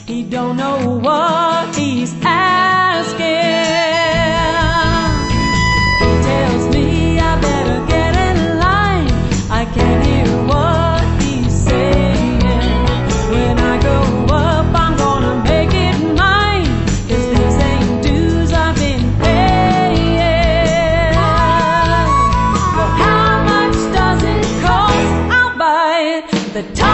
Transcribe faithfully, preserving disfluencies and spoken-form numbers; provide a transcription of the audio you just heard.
He don't know what he's asking. He tells me I better get in line. I can't hear what he's saying. When I grow up, I'm gonna make it mine, 'cause these ain't dues I've been paying. Well, how much does it cost? I'll buy it. The time